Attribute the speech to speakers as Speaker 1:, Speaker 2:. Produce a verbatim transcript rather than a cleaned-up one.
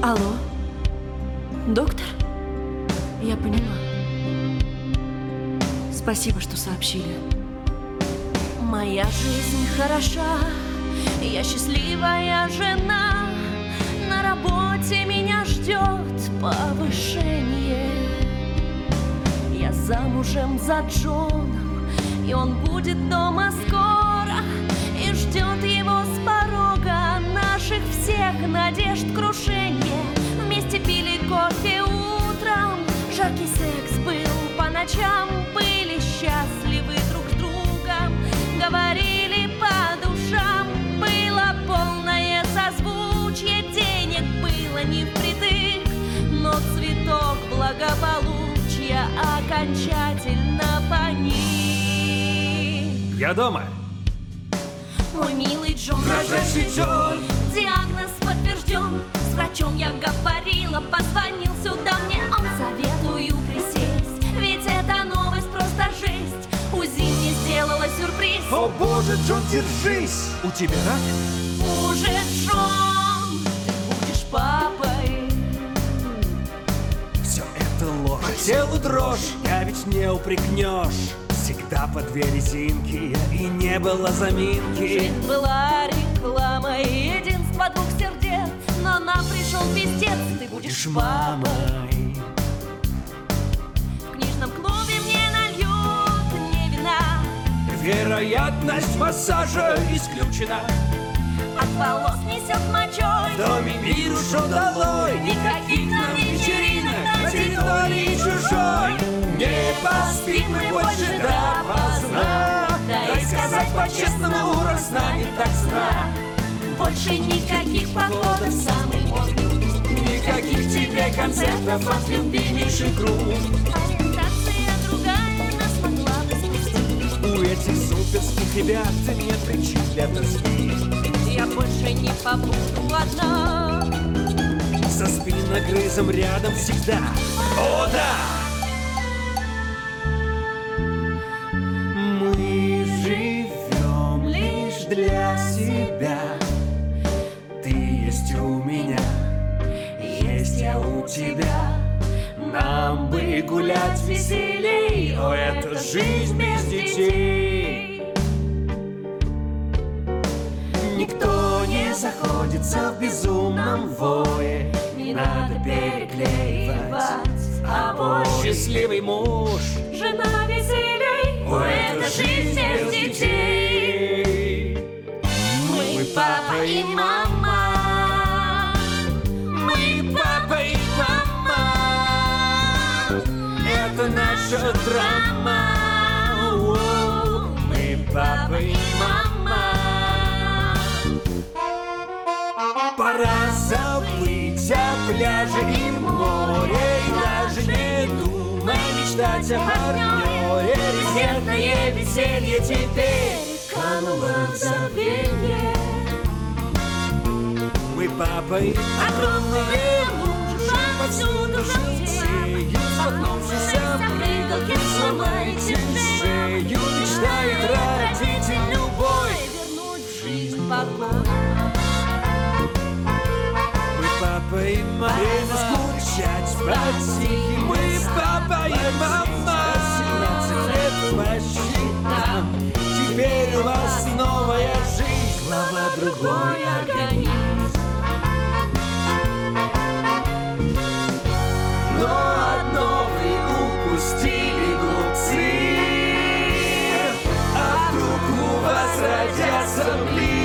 Speaker 1: Алло, доктор? Я поняла. Спасибо, что сообщили. Моя жизнь хороша, я счастливая жена. На работе меня ждет повышение. Я замужем за Джоном, и он будет дома скоро. И ждет его с порога наших всех надежд крушение. Вместе пили кофе утром, жаркий секс был по ночам. Были счастливы друг с другом, говорили по душам. Было полное созвучие, денег было не впритык, но цветок благополучия окончательно паник.
Speaker 2: Я дома.
Speaker 1: Мой милый Джон,
Speaker 2: Дрожащий Джон,
Speaker 1: диагноз подтвержден. С врачом я говорила, позвонил сюда мне. Он советую присесть, ведь эта новость просто жесть. УЗИ мне сделала сюрприз.
Speaker 2: о боже, Джон, держись! У тебя рак?
Speaker 1: Уже, Джон, ты будешь папой.
Speaker 2: Все это ложь. По телу дрожь, я ведь не упрекнешь. Всегда по две резинки, и не было заминки.
Speaker 1: Жизнь была рекламой единства двух сердец, но нам пришел пиздец. Ты будешь папой.
Speaker 2: мамой.
Speaker 1: В книжном клубе мне нальют не вина.
Speaker 2: Вероятность массажа исключена.
Speaker 1: От волос несет мочой.
Speaker 2: В доме вирус долой.
Speaker 1: Никаких нам вечеринок
Speaker 2: На территории чужой. Не поспим мы больше допоздна. Дай сказать по-честному, урок сна не так сна.
Speaker 1: Больше никаких походов в самый модный.
Speaker 2: Никаких тебе концертов от любимейших групп.
Speaker 1: Ориентация другая нас могла бы спустить.
Speaker 2: У этих суперских ребят нет причин для тоски.
Speaker 1: Я больше не побуду одна.
Speaker 2: Со спиногрызом рядом всегда. О, да! Мы живем лишь для себя. Ты есть у меня, есть я у тебя. Нам бы гулять веселей. О, это жизнь без детей. Никто не заходится в безумном вое. Не надо переклеивать обои. Счастливый муж,
Speaker 1: Жена веселей.
Speaker 2: о, это жизнь без детей.
Speaker 1: Мы папа и мама.
Speaker 2: Мы папа и мама. Это наша драма. О, мы папа и мама. Пора забыть о пляже и море. И даже не думай мечтать о партнере. Резервное веселье теперь кануло в забвение. Мы папа и
Speaker 1: Огромные лужи повсюду желтеют.
Speaker 2: споткнувшийся прыгалки, сломайте шею. Мечтает родитель любой
Speaker 1: вернуть в жизнь покой.
Speaker 2: Мы папа и мама. Время скучать по тихим. Мы папа и мама. семнадцать лет по счетам. Теперь у вас новая жизнь. Глава другой организм. Но одно вы упустили, глупцы. А вдруг у вас родятся близ.